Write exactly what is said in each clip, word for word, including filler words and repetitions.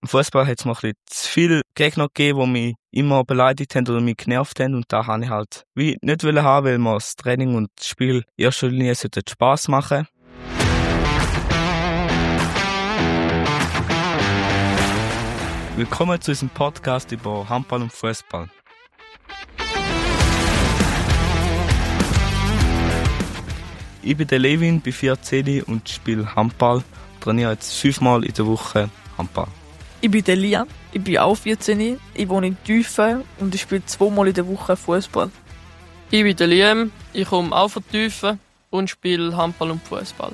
im Fußball hat es mir ein bisschen zu viele Gegner gegeben, die mich immer beleidigt haben oder mich genervt haben. Und da habe ich halt wie nicht wollen haben, weil mir das Training und das Spiel in erster Linie Spass machen. Willkommen zu unserem Podcast über Handball und Fußball. Ich bin der Levin, bin vierzehn und spiele Handball. Trainiere jetzt fünfmal in der Woche Handball. Ich bin der Lian, ich bin auch vierzehn, ich wohne in Tüfen und ich spiele zweimal in der Woche Fußball. Ich bin der Liam, ich komme auch von Tüfen und spiele Handball und Fußball.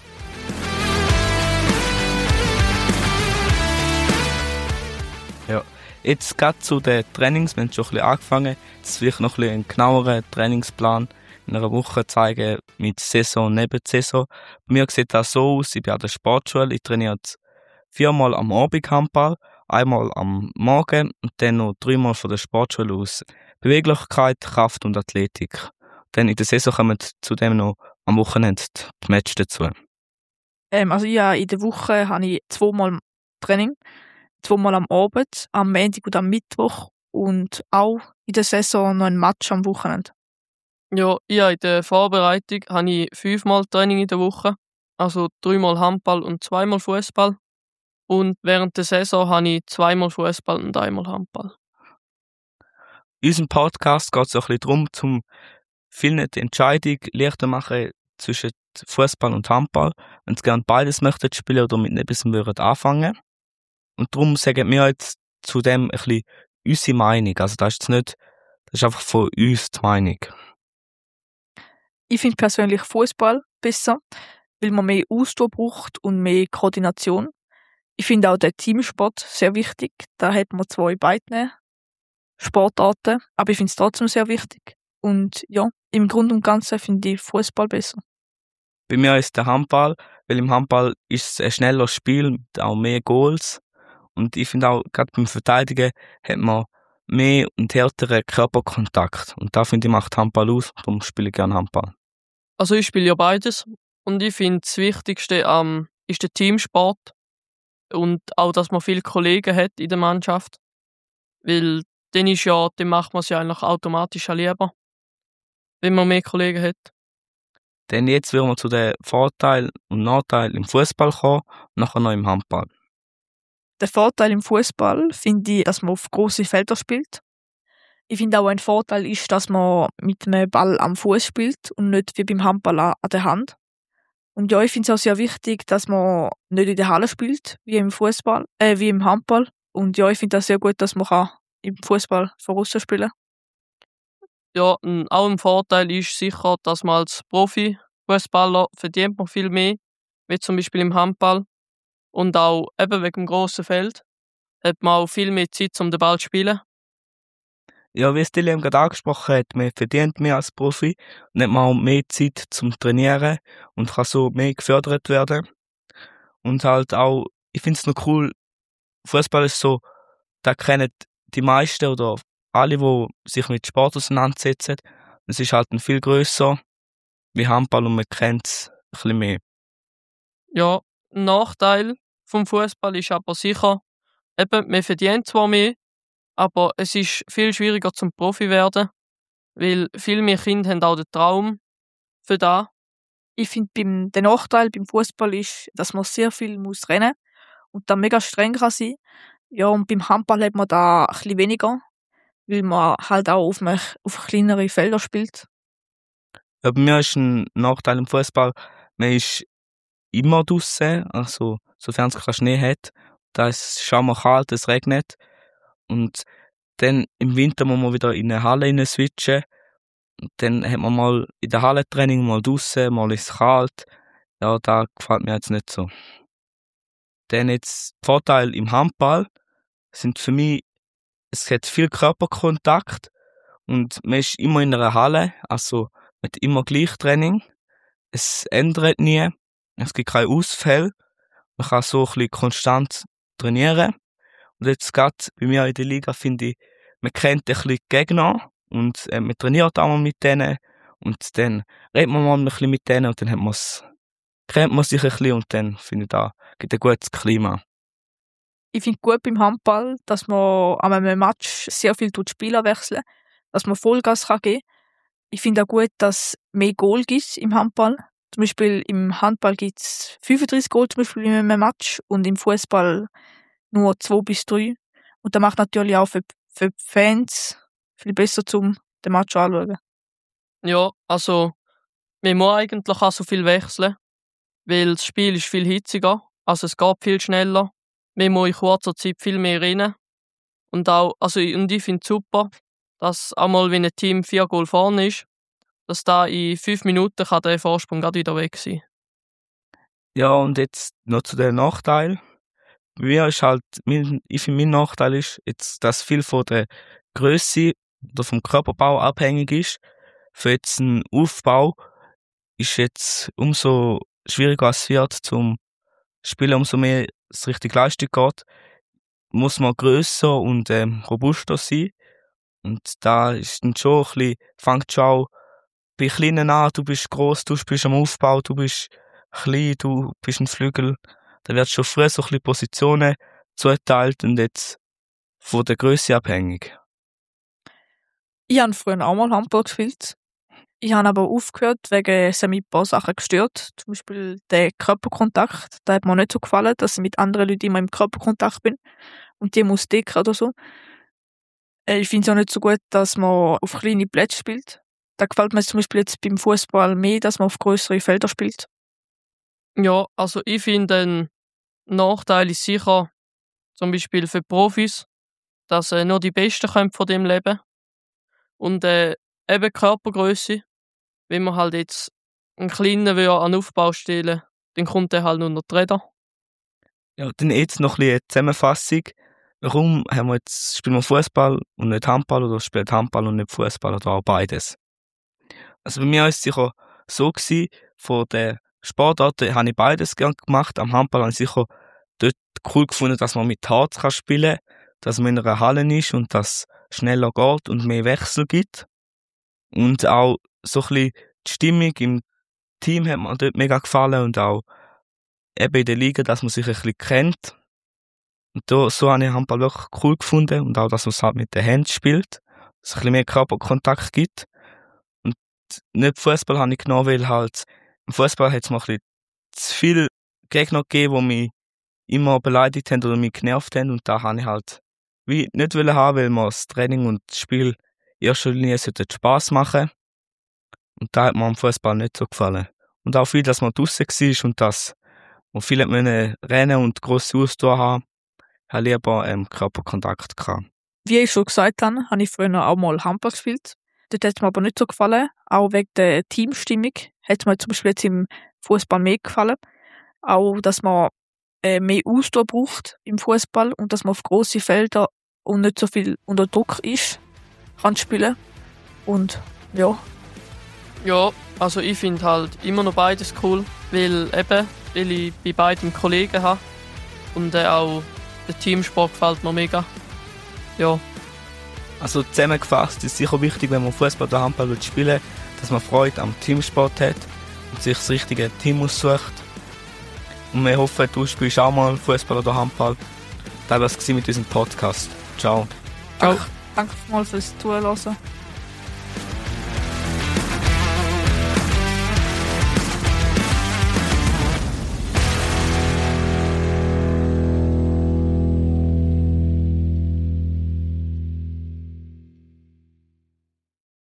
Ja, jetzt gerade zu den Trainings, wir haben schon ein bisschen angefangen. Jetzt vielleicht noch ein bisschen einen genaueren Trainingsplan in einer Woche zeigen mit Saison und Nebensaison. Bei mir sieht das so aus, ich bin an der Sportschule, ich trainiere viermal am Abend Handball, einmal am Morgen und dann noch dreimal von der Sportschule aus Beweglichkeit, Kraft und Athletik. Dann in der Saison kommen zudem noch am Wochenende die Matches dazu. Ähm, also ja, in der Woche habe ich zweimal Training, zweimal am Abend, am Montag und am Mittwoch und auch in der Saison noch ein Match am Wochenende. Ja, ja, in der Vorbereitung habe ich fünfmal Training in der Woche, also dreimal Handball und zweimal Fußball. Und während der Saison habe ich zweimal Fußball und einmal Handball. In unserem Podcast geht es auch ein bisschen darum, zum vielen die Entscheidung leichter machen zwischen Fußball und Handball. Wenn sie gerne beides möchten spielen oder mit etwas würden anfangen. Und darum sagen wir jetzt zu dem ein bisschen unsere Meinung. Also das ist jetzt nicht, das ist einfach von uns die Meinung. Ich finde persönlich Fußball besser, weil man mehr Ausdauer braucht und mehr Koordination. Ich finde auch den Teamsport sehr wichtig. Da hat man zwei beide Sportarten, aber ich finde es trotzdem sehr wichtig. Und ja, im Grunde und Ganzen finde ich Fußball besser. Bei mir ist der Handball, weil im Handball ist es ein schneller Spiel mit auch mehr Goals. Und ich finde auch, gerade beim Verteidigen hat man mehr und härteren Körperkontakt. Und da finde ich, macht Handball aus, darum spiele ich gerne Handball. Also ich spiele ja beides und ich finde das Wichtigste ähm, ist der Teamsport und auch, dass man viele Kollegen hat in der Mannschaft, weil dann ist ja, dann macht man es ja eigentlich automatisch auch lieber, wenn man mehr Kollegen hat. Denn jetzt würden wir zu den Vorteilen und Nachteilen im Fußball kommen und nachher noch im Handball. Der Vorteil im Fußball finde ich, dass man auf grosse Felder spielt. Ich finde auch ein Vorteil ist, dass man mit einem Ball am Fuß spielt und nicht wie beim Handball an der Hand. Und ja, ich finde es auch sehr wichtig, dass man nicht in der Halle spielt, wie im Fußball, äh, wie im Handball. Und ja, ich finde das sehr gut, dass man kann im Fußball von außen spielen. Ja, und auch ein Vorteil ist sicher, dass man als Profi-Fußballer verdient man viel mehr, wie zum Beispiel im Handball. Und auch eben wegen dem grossen Feld hat man auch viel mehr Zeit, um den Ball zu spielen. Ja, wie es Dilliam gerade angesprochen hat, man verdient mehr als Profi und hat man auch mehr Zeit zum Trainieren und kann so mehr gefördert werden. Und halt auch, ich finde es noch cool, Fußball ist so, da kennen die meisten oder alle, die sich mit Sport auseinandersetzen. Es ist halt ein viel grösser wie Handball und man kennt es ein bisschen mehr. Ja, ein Nachteil vom Fußball ist aber sicher, eben, man verdient zwar mehr, aber es ist viel schwieriger zum Profi werden, weil viel mehr Kinder haben auch den Traum für das. Ich finde, beim, der Nachteil beim Fußball ist, dass man sehr viel muss rennen und da mega streng kann sein. Ja, und beim Handball hat man da ein bisschen weniger, weil man halt auch auf, mich, auf kleinere Felder spielt. Ja, bei mir ist ein Nachteil im Fußball, man ist immer draussen, also sofern es keinen Schnee hat. Da ist es schon mal kalt, es regnet. Und dann im Winter muss man wieder in eine Halle rein switchen. Und dann hat man mal in der Halle Training, mal draussen, mal ist es kalt. Ja, da gefällt mir jetzt nicht so. Dann jetzt Vorteile im Handball sind für mich, es hat viel Körperkontakt und man ist immer in einer Halle, also man hat immer gleich Training. Es ändert nie, es gibt keine Ausfälle. Man kann so ein bisschen konstant trainieren. Und jetzt gerade bei mir in der Liga finde ich, man kennt ein bisschen die Gegner und äh, man trainiert auch mal mit denen und dann redet man mal ein bisschen mit denen und dann hat man's, kennt man sich ein bisschen und dann finde ich, da gibt ein gutes Klima. Ich finde gut beim Handball, dass man an einem Match sehr viel die Spieler wechseln, dass man Vollgas kann geben. Ich finde auch gut, dass es mehr Goal gibt im Handball. Zum Beispiel im Handball gibt es fünfunddreißig Goal zum Beispiel in einem Match und im Fußball nur zwei bis drei. Und das macht natürlich auch für, für die Fans viel besser, um den Match anzuschauen. Ja, also wir müssen eigentlich auch so viel wechseln, weil das Spiel ist viel hitziger, also es geht viel schneller. Wir müssen in kurzer Zeit viel mehr rennen. Und auch, also und ich finde es super, dass einmal, wenn ein Team vier Goal vorne ist, dass da in fünf Minuten kann der Vorsprung gerade wieder weg sein. Ja, und jetzt noch zu den Nachteilen. Bei mir ist halt, mein, ich finde, mein Nachteil ist jetzt, dass viel von der Grösse oder vom Körperbau abhängig ist. Für jetzt einen Aufbau ist jetzt umso schwieriger als es wird zum Spielen, umso mehr es richtig Leistung geht, muss man grösser und ähm, robuster sein. Und da ist dann schon ein bisschen, fängt schon auch bei Kleinen an, du bist gross, du bist am Aufbau, du bist klein, du bist ein Flügel. Da wird schon früher so ein bisschen Positionen zugeteilt und jetzt von der Grösse abhängig. Ich habe früher auch mal Handball gespielt. Ich habe aber aufgehört, wegen es haben mich ein paar Sachen gestört. Zum Beispiel der Körperkontakt. Da hat mir nicht so gefallen, dass ich mit anderen Leuten immer im Körperkontakt bin und die muss decken oder so. Ich finde es auch nicht so gut, dass man auf kleine Plätze spielt. Da gefällt mir zum Beispiel jetzt beim Fußball mehr, dass man auf größere Felder spielt. Ja, also ich finde, ein Nachteil ist sicher, zum Beispiel für Profis, dass äh, nur die Besten können von dem leben. Und äh, eben Körpergröße, wenn man halt jetzt einen Kleinen will an Aufbau stellen, dann kommt er halt nur noch die Räder. Ja, dann jetzt noch ein bisschen eine Zusammenfassung. Warum haben wir jetzt, spielen wir Fußball und nicht Handball oder spielt Handball und nicht Fußball oder auch beides? Also bei mir war es sicher so gewesen, von den Sportarten habe ich beides gern gemacht. Am Handball habe ich sicher dort cool gefunden, dass man mit Harz kann spielen kann, dass man in einer Halle ist und dass es schneller geht und mehr Wechsel gibt. Und auch so ein bisschen die Stimmung im Team hat mir dort mega gefallen und auch eben in der Liga, dass man sich ein bisschen kennt. Und da, so habe ich Handball wirklich cool gefunden und auch, dass man es halt mit den Händen spielt, dass es ein bisschen mehr Körperkontakt gibt. Und nicht Fußball habe ich genommen, weil halt im Fußball hat es mir ein bisschen zu viele Gegner gegeben, die mich immer beleidigt haben oder mich genervt haben und da habe ich halt wie nicht wollen haben, weil mir das Training und das Spiel in erster Linie sollte Spass machen. Und da hat mir am Fußball nicht so gefallen. Und auch viel, dass man draussen war und dass man viele müssen rennen und grosse Ausdauer haben, habe ich lieber ähm, Körperkontakt gehabt. Wie ich schon gesagt habe, habe ich früher auch mal Handball gespielt. Dort hat es mir aber nicht so gefallen. Auch wegen der Teamstimmung hat es mir zum Beispiel jetzt im Fußball mehr gefallen. Auch, dass man äh, mehr Ausdauer braucht im Fußball und dass man auf grosse Felder und nicht so viel unter Druck ist, kann spielen. Und ja. Ja, also ich finde halt immer noch beides cool, weil eben, weil ich bei beiden Kollegen habe und äh, auch der Teamsport gefällt mir mega. Ja. Also zusammengefasst ist sicher wichtig, wenn man Fußball oder Handball spielen will, dass man Freude am Teamsport hat und sich das richtige Team aussucht. Und wir hoffen, du spielst auch mal Fußball oder Handball. Das war es mit unserem Podcast. Ciao. Ciao. Danke mal fürs Zuhören.